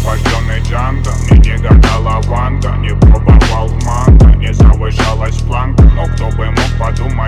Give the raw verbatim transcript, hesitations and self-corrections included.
Освобожденный Джанго, мне не гадала Ванга, не пробовал манго, не завышалась планка. Но кто бы мог подумать,